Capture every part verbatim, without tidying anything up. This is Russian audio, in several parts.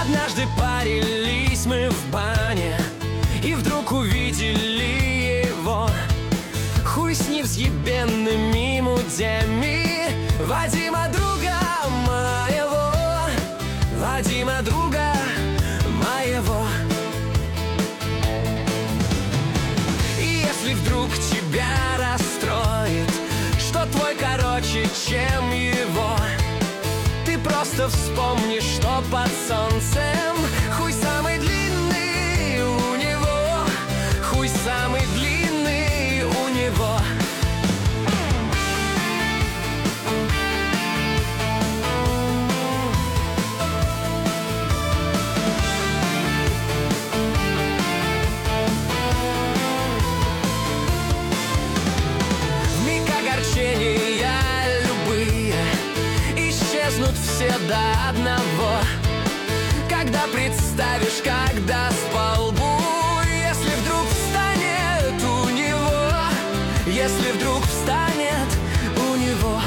Однажды парились мы в бане и вдруг увидели его. Хуй с невъебенными мудями, Вадима, друга моего, Вадима, друга моего. И если вдруг тебя расстроит, что твой короче, чем его, ты просто вспомни, что под солнцем хуй самый длинный у него, хуй самый длинный у него. Вмиг огорчения любые исчезнут все до одного, когда представишь, когда спал бы. Если вдруг встанет у него, если вдруг встанет у него,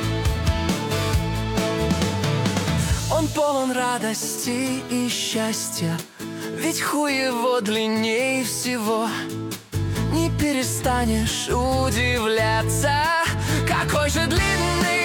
он полон радости и счастья, ведь хуй его длинней всего. Не перестанешь удивляться, какой же длинный